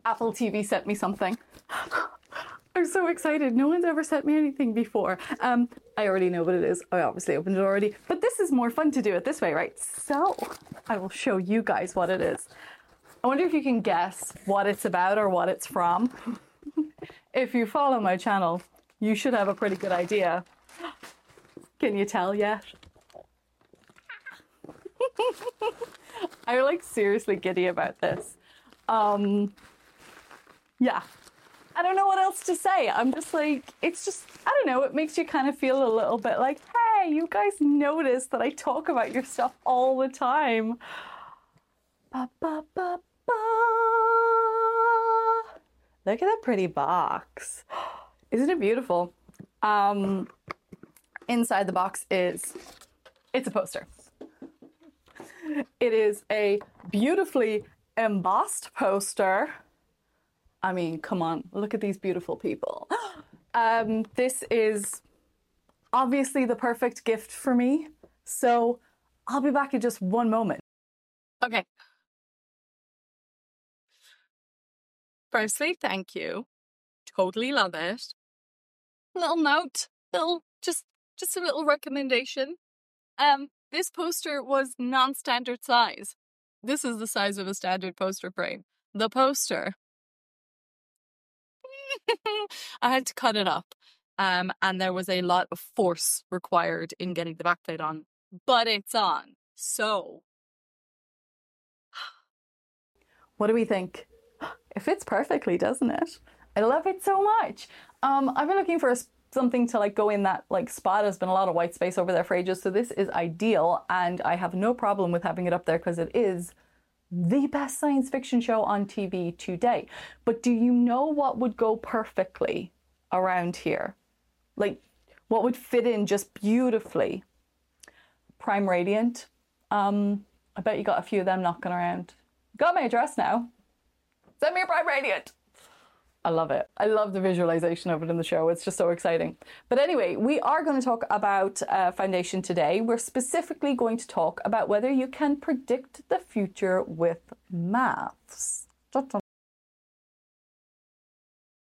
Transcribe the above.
Apple TV sent me something. I'm so excited. No one's ever sent me anything before. I already know what it is. I obviously opened it already, but this is more fun to do it this way, right? So I will show you guys what it is. I wonder if you can guess what it's about or what it's from. If you follow my channel, you should have a pretty good idea. Can you tell yet? I'm like seriously giddy about this. Yeah. I don't know what else to say. I'm just like, it's just, I don't know, it makes you kind of feel a little bit like, hey, you guys notice that I talk about your stuff all the time. Ba, ba, ba, ba. Look at that pretty box. Isn't it beautiful? Inside the box it's a poster. It is a beautifully embossed poster. I mean, come on, look at these beautiful people. This is obviously the perfect gift for me. So I'll be back in just one moment. Okay. Firstly, thank you. Totally love it. Little note, just a little recommendation. This poster was non-standard size. This is the size of a standard poster frame. The poster. I had to cut it up. And there was a lot of force required in getting the backplate on. But it's on. So. What do we think? It fits perfectly, doesn't it? I love it so much. I've been looking for something to like go in that like spot. There's been a lot of white space over there for ages. So this is ideal. And I have no problem with having it up there because it is the best science fiction show on TV today. But do you know what would go perfectly around here? Like, what would fit in just beautifully? Prime Radiant. I bet you got a few of them knocking around. Got my address now. Send me a Prime Radiant. I love it. I love the visualization of it in the show. It's just so exciting. But anyway, we are going to talk about foundation today. We're specifically going to talk about whether you can predict the future with maths.